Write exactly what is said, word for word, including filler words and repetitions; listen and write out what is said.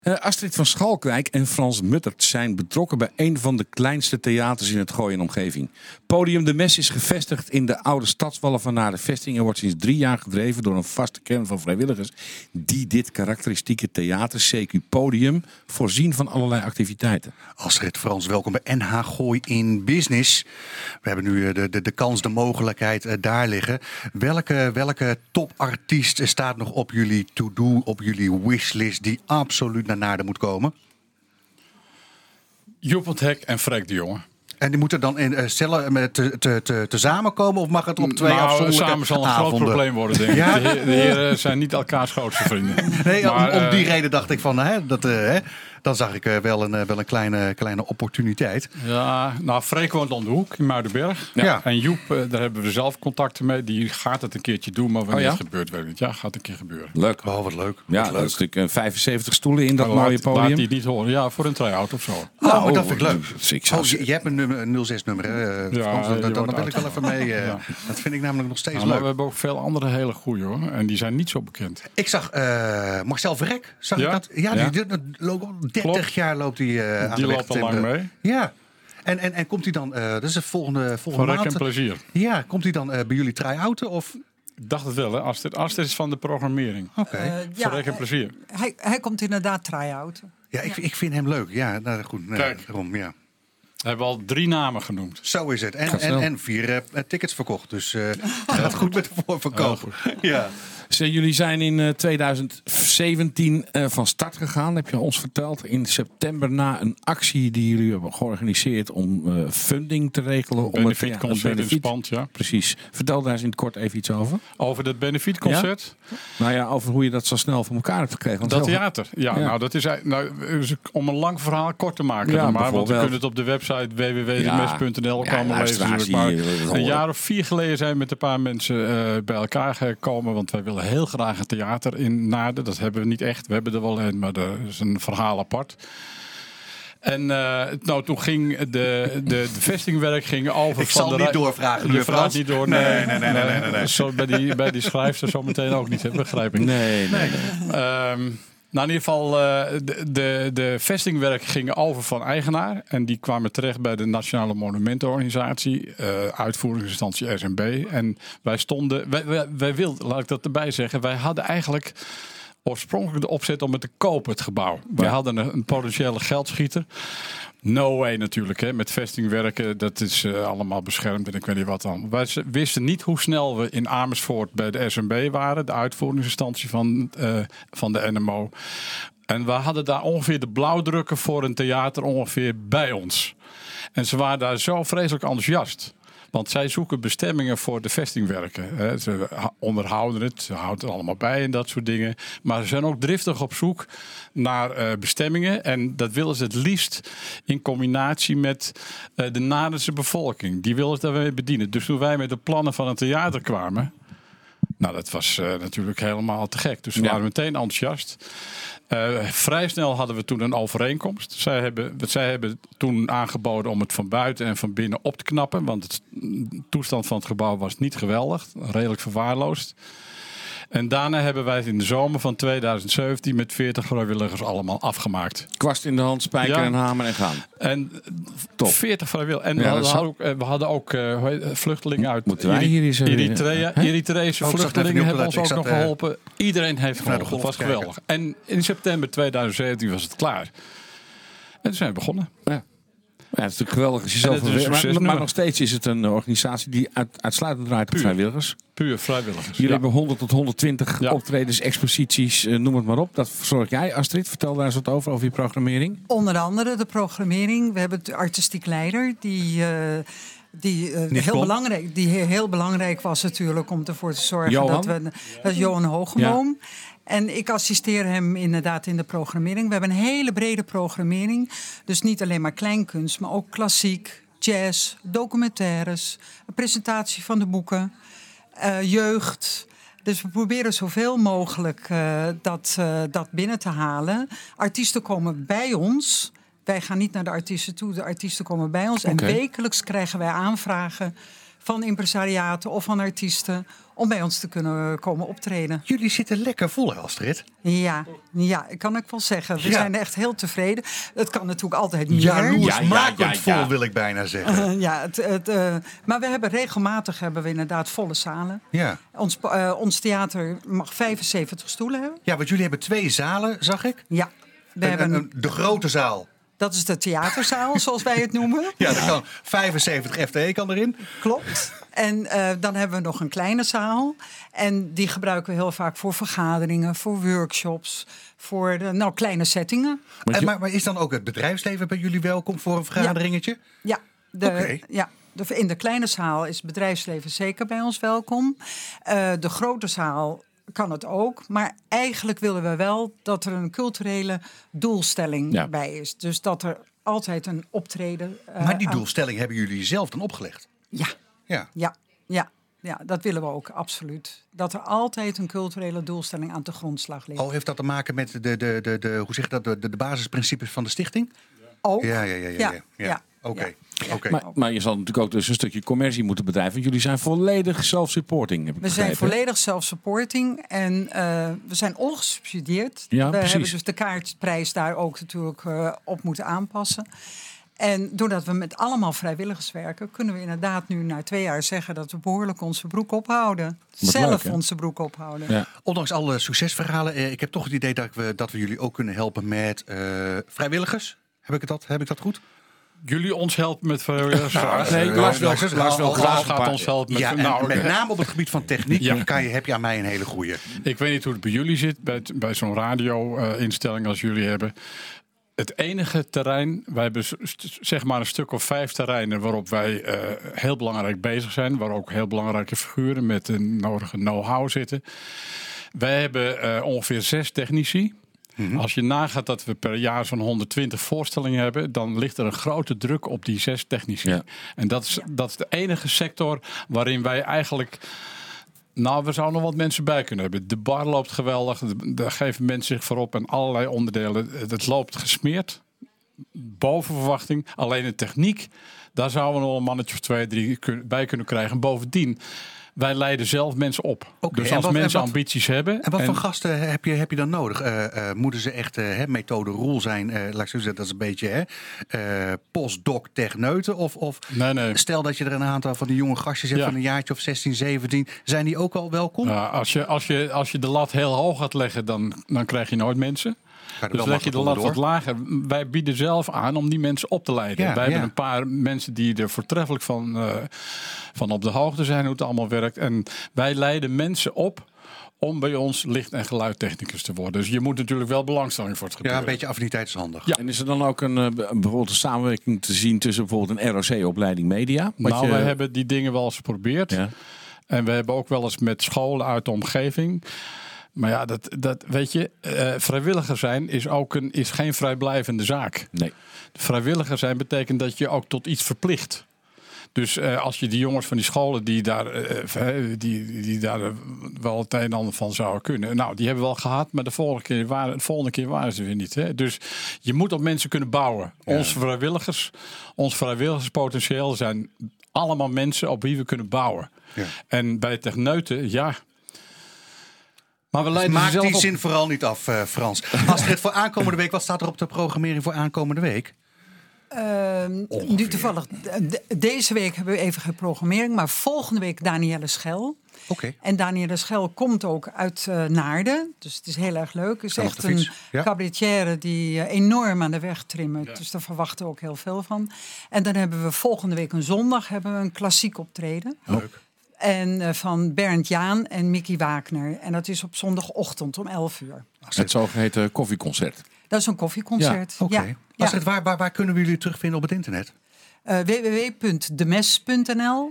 Uh, Astrid van Schalkwijk en Frans Muttert zijn betrokken bij een van de kleinste theaters in het Gooi en omgeving. Podium De Mes is gevestigd in de oude stadswallen van Naar de Vesting en wordt sinds drie jaar gedreven door een vaste kern van vrijwilligers die dit karakteristieke theater, C Q Podium, voorzien van allerlei activiteiten. Astrid, Frans, welkom bij N H Gooi in Business. We hebben nu de, de, de kans, de mogelijkheid uh, daar liggen. Welke, welke topartiest staat nog op jullie to-do, op jullie wishlist die absoluut naar Naarden moet komen? Joep van het Hek en Freek de Jonge. En die moeten dan in, uh, cellen te, te, te, te samen komen of mag het op twee nou, afzonderlijke samen zal een avonden? groot probleem worden, denk ik. Ja? De, heer, de heren zijn niet elkaars grootste vrienden. Nee, maar, om, om die uh, reden dacht ik van, hè, dat, uh, hè, dan zag ik uh, wel een, uh, wel een kleine, kleine opportuniteit. Ja, nou, Freek woont om de hoek in Muidenberg. Ja. Ja. En Joep, uh, daar hebben we zelf contacten mee. Die gaat het een keertje doen, maar wanneer Oh, ja? het gebeurt, weet ik niet. Ja, gaat een keer gebeuren. Leuk. Oh, wat leuk. Ja, wat dat leuk. is natuurlijk uh, vijfenzeventig stoelen in dat Maar mooie laat, podium. laat die het niet horen. Ja, voor een try-out of zo. Nou, maar dat vind ik leuk. Dus ik zou Oh, je, je hebt een, nummer, een nul zes nummer, hè? Uh, Ja, Frans, je dan, dan, dan wordt wil ik wel even mee. Uh, Ja. Dat vind ik namelijk nog steeds Ja, maar leuk. we hebben ook veel andere hele goeie, hoor. En die zijn niet zo bekend. Ik zag uh, Marcel Verrek. Zag Ja? ik dat? Ja, Ja. Die, die, die loopt al dertig Klopt. jaar loopt hij uh, aan Die de weg. loopt al te lang timmeren. mee. Ja. En, en, en komt hij dan, uh, dat is de volgende, Voor volgende rek en maand. plezier. Ja, komt hij dan uh, bij jullie try-outen? Of? Ik dacht het wel, hè. Astrid, Astrid is van de programmering. Oké. Okay. Uh, Voor ja, rek en plezier. hij, hij komt inderdaad try-out. Ja, ik, ik vind hem leuk. Ja, nou, goed. Nou, Kijk. Daarom, ja. We hebben al drie namen genoemd. Zo is het. En, Gaat en, snel. en vier uh, tickets verkocht. Dus uh, gaat goed met de voorverkoop. Ja. Ze, jullie zijn in uh, twintig zeventien uh, van start gegaan, heb je ons verteld. In september na een actie die jullie hebben georganiseerd om uh, funding te regelen. Om Benefit ja, concert in benefiet. Spand, ja. Precies. Vertel daar eens in het kort even iets over. Over het benefietconcert. Nou ja, over hoe je dat zo snel voor elkaar hebt gekregen. Want Dat heel- theater. Ja, Ja. nou, dat is, eigenlijk- nou, dus om een lang verhaal kort te maken. Ja, dan maar, want we bijvoorbeeld. kunnen het op de website w w w punt de mes punt n l Ja, komen lezen. luisteraars natuurlijk. die, Maar eh, dat een horen. jaar of vier geleden zijn we met een paar mensen uh, bij elkaar gekomen. Want wij willen heel graag een theater in Naarden. Dat hebben we niet echt. We hebben er wel een, maar dat is een verhaal apart. En uh, nou, toen ging de, de, de vestingwerk ging over Ik van zal de niet rij- doorvragen, Je meneer vraagt Frans. niet door. Nee, nee, nee, nee, nee, nee, nee. Zo, bij, die, bij die schrijfster zo meteen ook niet, hè, begrijp ik. Nee, nee. Ehm, nou, in ieder geval, uh, de, de, de vestingwerk ging over van eigenaar. En die kwamen terecht bij de Nationale Monumentenorganisatie, uh, uitvoeringsinstantie S M B. En wij stonden, wij, wij, wij wilden, laat ik dat erbij zeggen, wij hadden eigenlijk oorspronkelijk de opzet om het te kopen, het gebouw. Wij Ja. hadden een, een potentiële geldschieter. No way natuurlijk, hè. Met vestingwerken, dat is uh, allemaal beschermd en ik weet niet wat dan. Wij z- wisten niet hoe snel we in Amersfoort bij de S M B waren, de uitvoeringsinstantie van, uh, van de N M O. En we hadden daar ongeveer de blauwdrukken voor een theater ongeveer bij ons. En ze waren daar zo vreselijk enthousiast. Want zij zoeken bestemmingen voor de vestingwerken. Hè. Ze onderhouden het, ze houden het allemaal bij en dat soort dingen. Maar ze zijn ook driftig op zoek naar uh, bestemmingen. En dat willen ze het liefst in combinatie met uh, de Naardense bevolking. Die willen het daarmee bedienen. Dus toen wij met de plannen van een theater kwamen, nou, dat was uh, natuurlijk helemaal te gek. Dus we Ja. waren meteen enthousiast. Uh, vrij snel hadden we toen een overeenkomst. Zij hebben, zij hebben toen aangeboden om het van buiten en van binnen op te knappen. Want de toestand van het gebouw was niet geweldig. Redelijk verwaarloosd. En daarna hebben wij het in de zomer van twintig zeventien met veertig vrijwilligers allemaal afgemaakt. Kwast in de hand, spijker Ja. en hamer en gaan. En Top. veertig vrijwilligers. En Ja, we, dat hadden zou- ook, uh, we hadden ook uh, hoe heet het, vluchtelingen uit Moeten wij hier eens even- Eritrea. Hè? Eritreese Oh, ik zat even vluchtelingen niet op hebben te ons ook letten. nog Ik zat, uh, geholpen. Iedereen heeft naar de geholpen. golf Het was te kijken. geweldig. En in september twintig zeventien was het klaar. En toen zijn we begonnen. Ja. Ja, het is natuurlijk geweldig als je En zelf het is een maar, maar, succesnummer. nog steeds is het een organisatie die uit, uitsluitend draait op Puur. vrijwilligers. Puur vrijwilligers. Jullie Ja. hebben honderd tot honderdtwintig Ja. optredens, exposities, uh, noem het maar op. Dat verzorg jij, Astrid. Vertel daar eens wat over, over je programmering. Onder andere de programmering. We hebben de artistiek leider die... Uh, Die, uh, heel Klom. belangrijk, die he- heel belangrijk was natuurlijk om ervoor te zorgen Johan? dat we. Dat is Johan Hogeboom. En ik assisteer hem inderdaad in de programmering. We hebben een hele brede programmering. Dus niet alleen maar kleinkunst, maar ook klassiek, jazz, documentaires, een presentatie van de boeken, uh, jeugd. Dus we proberen zoveel mogelijk uh, dat, uh, dat binnen te halen. Artiesten komen bij ons. Wij gaan niet naar de artiesten toe, de artiesten komen bij ons. Oké. En wekelijks krijgen wij aanvragen van impresariaten of van artiesten om bij ons te kunnen komen optreden. Jullie zitten lekker vol, hè, Astrid? Ja, ja, ik kan ik wel zeggen. We Ja. zijn echt heel tevreden. Het kan natuurlijk altijd meer. Jaloersmakend Ja, ja, ja, ja. vol, wil ik bijna zeggen. Uh, ja, het, het, uh, maar we hebben regelmatig hebben we inderdaad volle zalen. Ja. Ons, uh, ons theater mag vijfenzeventig stoelen hebben. Ja, want jullie hebben twee zalen, zag ik. Ja, we Een- hebben, een- de grote zaal. dat is de theaterzaal, zoals wij het noemen. Ja, daar kan vijfenzeventig F T E kan erin. Klopt. En uh, dan hebben we nog een kleine zaal. En die gebruiken we heel vaak voor vergaderingen, voor workshops, voor de, nou, kleine settingen. Want En, je- maar, maar is dan ook het bedrijfsleven bij jullie welkom voor een vergaderingetje? Ja, de, Oké. ja de, in de kleine zaal is het bedrijfsleven zeker bij ons welkom. Uh, de grote zaal kan het ook. Maar eigenlijk willen we wel dat er een culturele doelstelling Ja. bij is. Dus dat er altijd een optreden... uh, Maar die aan- doelstelling hebben jullie zelf dan opgelegd. Ja, Ja. ja, ja. Ja, dat willen we ook, absoluut. Dat er altijd een culturele doelstelling aan de grondslag ligt. Oh, heeft dat te maken met de, de, de, de, hoe zeg je dat, de, de, de basisprincipes van de stichting? Ook. Ja, ja, ja. ja, ja, Ja, ja. ja, Oké, ja. oké. Maar, maar je zal natuurlijk ook dus een stukje commercie moeten bedrijven. Want jullie zijn volledig self-supporting, heb ik We zijn begrepen. volledig self-supporting en uh, we zijn ongesubsidieerd. Ja, we precies. hebben dus de kaartprijs daar ook natuurlijk uh, op moeten aanpassen. En doordat we met allemaal vrijwilligers werken, kunnen we inderdaad nu na twee jaar zeggen dat we behoorlijk onze broek ophouden. Wat Zelf leuk, hè? onze broek ophouden. Ja. Ondanks alle succesverhalen, eh, ik heb toch het idee dat we, dat we jullie ook kunnen helpen met eh, vrijwilligers. Heb ik, het dat, heb ik dat goed? Jullie ons helpen met vrijwilligers? Nee, Eh, Lars wel, Lars- Lars wel Lars- graag Lars een gaat paar- ons helpen met... Ja, en nou, met oké. name op het gebied van techniek Ja. kan je, heb je aan mij een hele goeie. Ik weet niet hoe het bij jullie zit, bij, het- bij zo'n radio-instelling als jullie hebben. Het enige terrein, wij hebben s- st- zeg maar een stuk of vijf terreinen waarop wij uh, heel belangrijk bezig zijn. Waar ook heel belangrijke figuren met de nodige know-how zitten. Wij hebben uh, ongeveer zes technici. Mm-hmm. Als je nagaat dat we per jaar zo'n honderdtwintig voorstellingen hebben, dan ligt er een grote druk op die zes technici. Ja. En dat is, dat is de enige sector waarin wij eigenlijk... Nou, we zouden nog wat mensen bij kunnen hebben. De bar loopt geweldig. Daar geven mensen zich voor op en allerlei onderdelen. Het loopt gesmeerd. Boven verwachting. Alleen de techniek, daar zouden we nog een mannetje of twee, drie bij kunnen krijgen. Bovendien, wij leiden zelf mensen op. Oké, dus en als wat- en mensen wat- ambities hebben... En wat voor gasten heb je, heb je dan nodig? Uh, uh, moeten ze echt uh, hè, methode rule zijn? Uh, laat ik zo zeggen, dat is een beetje hè, uh, postdoc techneuten? Of, of Nee, nee. stel dat je er een aantal van die jonge gastjes hebt Ja. van een jaartje of zestien, zeventien. Zijn die ook al welkom? Ja, als, je, als, je, als je de lat heel hoog gaat leggen, dan, dan krijg je nooit mensen. Ga er Dus wel leg je de makkelijk lat wat onderdoor. lager. Wij bieden zelf aan om die mensen op te leiden. Ja, Wij ja. hebben een paar mensen die er voortreffelijk van, uh, van op de hoogte zijn hoe het allemaal werkt. En wij leiden mensen op om bij ons licht- en geluidtechnicus te worden. Dus je moet natuurlijk wel belangstelling voor het Ja, gebeuren. een beetje affiniteit is handig. Ja. En is er dan ook een, uh, bijvoorbeeld een samenwerking te zien tussen bijvoorbeeld een R O C-opleiding media? Wat Nou, je- wij hebben die dingen wel eens geprobeerd. Ja. En we hebben ook wel eens met scholen uit de omgeving. Maar ja, dat, dat weet je, uh, vrijwilliger zijn is ook een, is geen vrijblijvende zaak. Nee. Vrijwilliger zijn betekent dat je ook tot iets verplicht. Dus uh, als je die jongens van die scholen die daar, uh, die, die daar uh, wel het een en ander van zouden kunnen. Nou, die hebben we wel gehad, maar de volgende keer waren, de volgende keer waren ze weer niet. Hè? Dus je moet op mensen kunnen bouwen. Ja. Onze vrijwilligers, ons vrijwilligerspotentieel zijn allemaal mensen op wie we kunnen bouwen. Ja. En bij techneuten, ja... Maar we Dus leiden ze maak zelf die op. zin vooral niet af, uh, Frans. Astrid, voor aankomende week, wat staat er op de programmering voor aankomende week? Uh, nu toevallig, de, deze week hebben we even geen programmering, maar volgende week Danielle Schel. Oké. Okay. En Danielle Schel komt ook uit uh, Naarden, dus het is heel erg leuk. Het is Kan echt op de fiets, een ja. cabaretière die uh, enorm aan de weg trimmert. Ja. Dus daar verwachten we ook heel veel van. En dan hebben we volgende week een zondag hebben we een klassiek optreden. Leuk. En uh, van Bernd Jaan en Mickey Wagner. En dat is op zondagochtend om elf uur. Het zogeheten koffieconcert. Dat is een koffieconcert. Oké. Okay. Ja. Astrid, waar, waar, waar kunnen we jullie terugvinden op het internet? Uh, w w w punt de mes punt n l